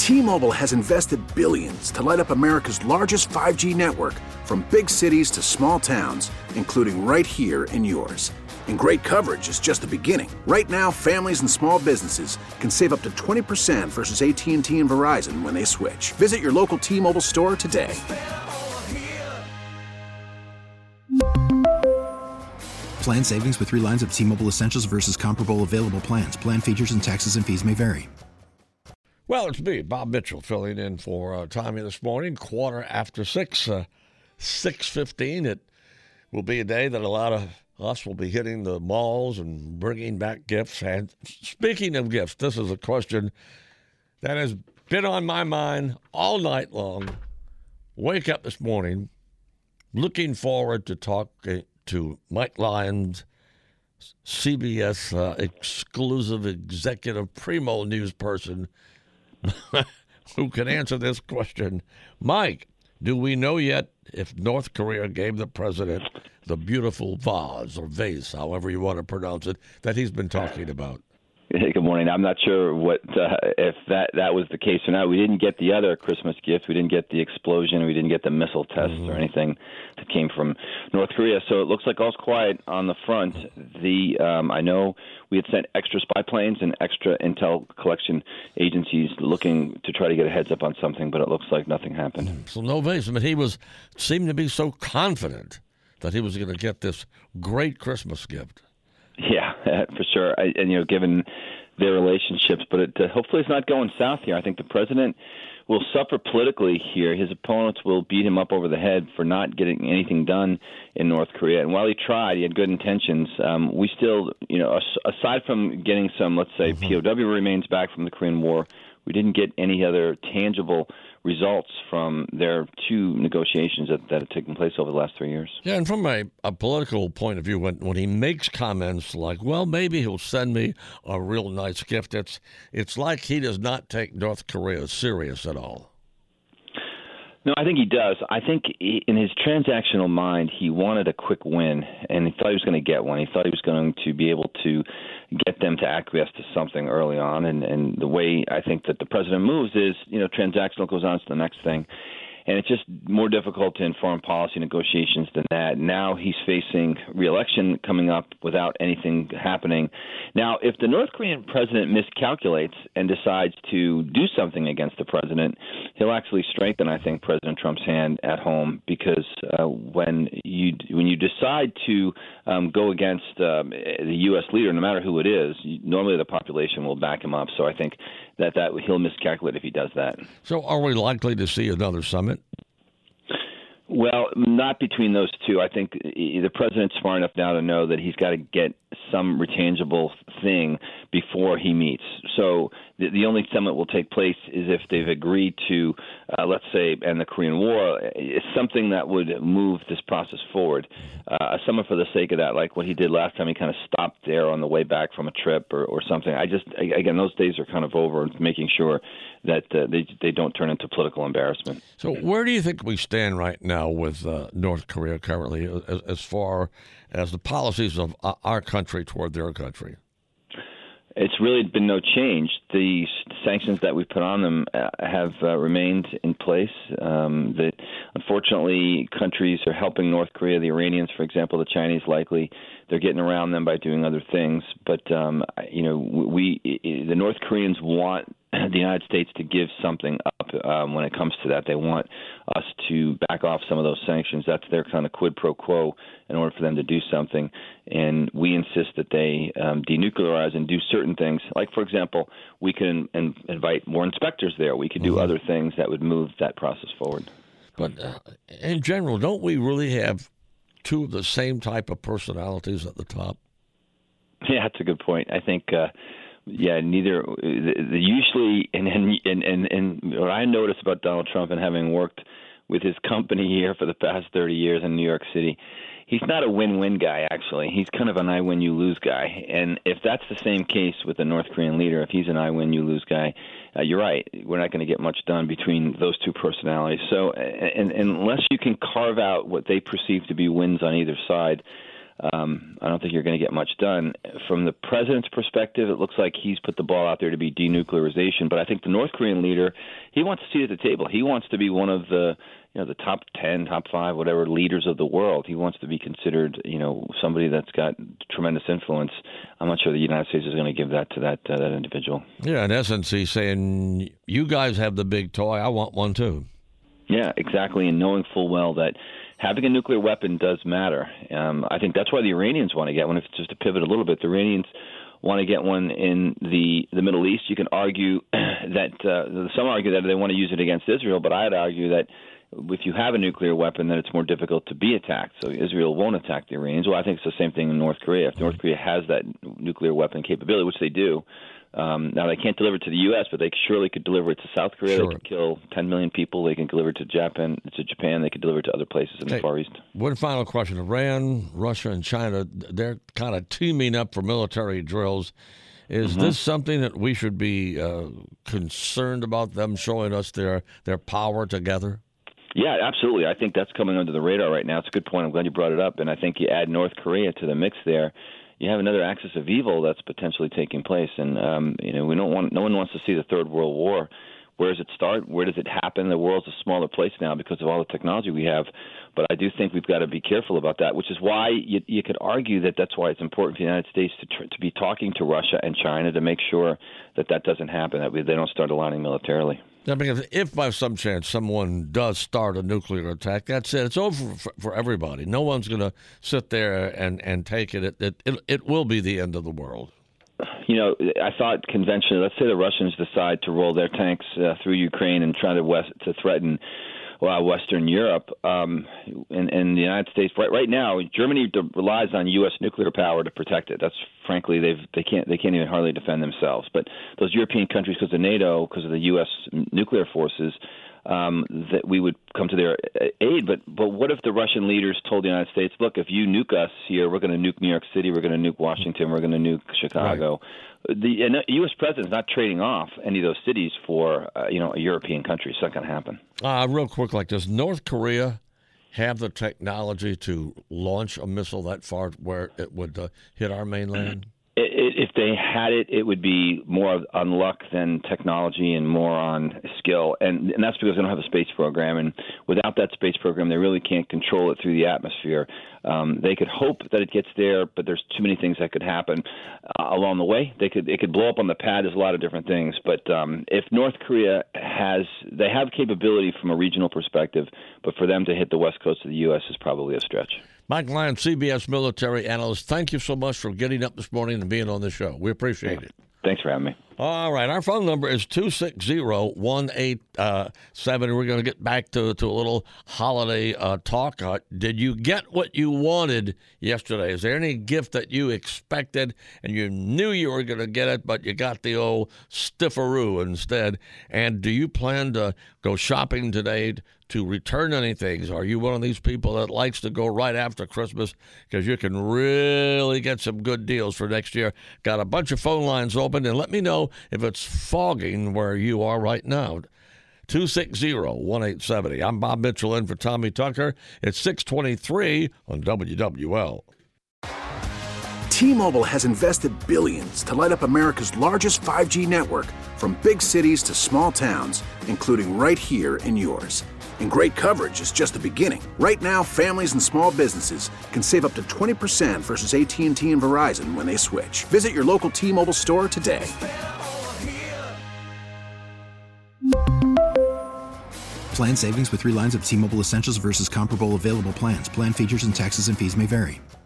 T-Mobile has invested billions to light up America's largest 5G network, from big cities to small towns, including right here in yours. And great coverage is just the beginning. Right now, families and small businesses can save up to 20% versus AT&T and Verizon when they switch. Visit your local T-Mobile store today. Plan savings with 3 lines of T-Mobile Essentials versus comparable available plans. Plan features and taxes and fees may vary. Well, it's me, Bob Mitchell, filling in for Tommy this morning, 6:15. 6:15. It will be a day that a lot of us will be hitting the malls and bringing back gifts. And speaking of gifts, this is a question that has been on my mind all night long. Wake up this morning looking forward to talking to Mike Lyons, CBS exclusive executive primo news person, who can answer this question. Mike, do we know yet if North Korea gave the president the beautiful vase or vase, however you want to pronounce it, that he's been talking about? Hey, good morning. I'm not sure what if that was the case or not. We didn't get the other Christmas gift. We didn't get the explosion. We didn't get the missile test or anything that came from North Korea. So it looks like all's quiet on the front. I know we had sent extra spy planes and extra intel collection agencies looking to try to get a heads up on something, but it looks like nothing happened. So no vase. But he seemed to be so confident that he was going to get this great Christmas gift. Yeah, for sure. Given their relationships, but hopefully it's not going south here. I think the president will suffer politically here. His opponents will beat him up over the head for not getting anything done in North Korea. And while he tried, he had good intentions. We still, aside from getting some, let's say, POW remains back from the Korean War, we didn't get any other tangible results from their 2 negotiations that have taken place over the last 3 years. Yeah, and from a political point of view, when he makes comments like, well, maybe he'll send me a real nice gift, it's like he does not take North Korea serious at all. No, I think he does. I think in his transactional mind, he wanted a quick win, and he thought he was going to get one. He thought he was going to be able to get them to acquiesce to something early on. And the way I think that the president moves is, transactional goes on to the next thing. And it's just more difficult in foreign policy negotiations than that. Now he's facing re-election coming up without anything happening. Now, if the North Korean president miscalculates and decides to do something against the president, he'll actually strengthen, I think, President Trump's hand at home, because when you decide to go against the U.S. leader, no matter who it is, normally the population will back him up. So I think that he'll miscalculate if he does that. So are we likely to see another summit? Well, not between those two. I think the president's smart enough now to know that he's got to get some tangible thing before he meets. So the only summit will take place is if they've agreed to, let's say, end the Korean War. It's something that would move this process forward. A summit for the sake of that, like what he did last time, he kind of stopped there on the way back from a trip or something. Again, those days are kind of over, making sure that they don't turn into political embarrassment. So where do you think we stand right now with North Korea currently as far as the policies of our country toward their country? It's really been no change. The sanctions that we put on them have remained in place. That unfortunately, countries are helping North Korea. The Iranians, for example, the Chinese, likely they're getting around them by doing other things. But the North Koreans want the United States to give something up when it comes to that. They want us to back off some of those sanctions. That's their kind of quid pro quo in order for them to do something. And we insist that they denuclearize and do certain things. Like, for example, we can invite more inspectors there. We could do other things that would move that process forward. But in general, don't we really have 2 of the same type of personalities at the top? Yeah, that's a good point. I think neither usually, and what I notice about Donald Trump, and having worked with his company here for the past 30 years in New York City, he's not a win-win guy, actually. He's kind of an I-win-you-lose guy. And if that's the same case with the North Korean leader, if he's an I-win-you-lose guy, you're right. We're not going to get much done between those 2 personalities. So and unless you can carve out what they perceive to be wins on either side, I don't think you're going to get much done. From the president's perspective, it looks like he's put the ball out there to be denuclearization. But I think the North Korean leader, he wants a seat at the table. He wants to be one of the top 10, top 5, whatever leaders of the world. He wants to be considered, somebody that's got tremendous influence. I'm not sure the United States is going to give that to that individual. Yeah, in essence, he's saying, you guys have the big toy. I want one too. Yeah, exactly, and knowing full well that having a nuclear weapon does matter. I think that's why the Iranians want to get one. If just to pivot a little bit, the Iranians want to get one in the Middle East. You can argue that some argue that they want to use it against Israel, but I'd argue that if you have a nuclear weapon, then it's more difficult to be attacked. So Israel won't attack the Iranians. Well, I think it's the same thing in North Korea. If North Korea has that nuclear weapon capability, which they do, now they can't deliver it to the U.S., but they surely could deliver it to South Korea. Sure. They could kill 10 million people. They can deliver it to Japan. They could deliver it to other places in the Far East. One final question. Iran, Russia, and China, they're kind of teaming up for military drills. Is this something that we should be concerned about, them showing us their power together? Yeah, absolutely. I think that's coming under the radar right now. It's a good point. I'm glad you brought it up. And I think you add North Korea to the mix there, you have another axis of evil that's potentially taking place. And, no one wants to see the Third World War. Where does it start? Where does it happen? The world's a smaller place now because of all the technology we have. But I do think we've got to be careful about that, which is why you could argue that that's why it's important for the United States to be talking to Russia and China to make sure that doesn't happen, that they don't start aligning militarily. I mean, if by some chance someone does start a nuclear attack, that's it. It's over for everybody. No one's going to sit there and take it. It will be the end of the world. I thought conventionally, let's say the Russians decide to roll their tanks through Ukraine and try to threaten Western Europe and the United States. Right now, Germany relies on U.S. nuclear power to protect it. That's frankly they can't even hardly defend themselves. But those European countries, because of NATO, because of the U.S. nuclear forces, that we would come to their aid. But what if the Russian leaders told the United States, look, if you nuke us here, we're going to nuke New York City, we're going to nuke Washington, we're going to nuke Chicago. Right. The U.S. president's not trading off any of those cities for a European country. It's not going to happen. Real quick, does North Korea have the technology to launch a missile that far where it would hit our mainland? If they had it, it would be more on luck than technology and more on skill. And that's because they don't have a space program. And without that space program, they really can't control it through the atmosphere. They could hope that it gets there, but there's too many things that could happen along the way. It could blow up on the pad. There's a lot of different things. But if North Korea they have capability from a regional perspective, but for them to hit the west coast of the U.S. is probably a stretch. Mike Lyon, CBS military analyst, thank you so much for getting up this morning and being on the show. We appreciate it. Thanks for having me. All right. Our phone number is 260-1870. We're going to get back to a little holiday talk. Did you get what you wanted yesterday? Is there any gift that you expected and you knew you were going to get it, but you got the old stifferoo instead? And do you plan to go shopping today to return anything? Are you one of these people that likes to go right after Christmas because you can really get some good deals for next year? Got a bunch of phone lines open, and let me know if it's fogging where you are right now. 260-1870. I'm Bob Mitchell in for Tommy Tucker. It's 6:23 on WWL. T-Mobile has invested billions to light up America's largest 5G network, from big cities to small towns, including right here in yours. And great coverage is just the beginning. Right now, families and small businesses can save up to 20% versus AT&T and Verizon when they switch. Visit your local T-Mobile store today. Plan savings with 3 lines of T-Mobile Essentials versus comparable available plans. Plan features and taxes and fees may vary.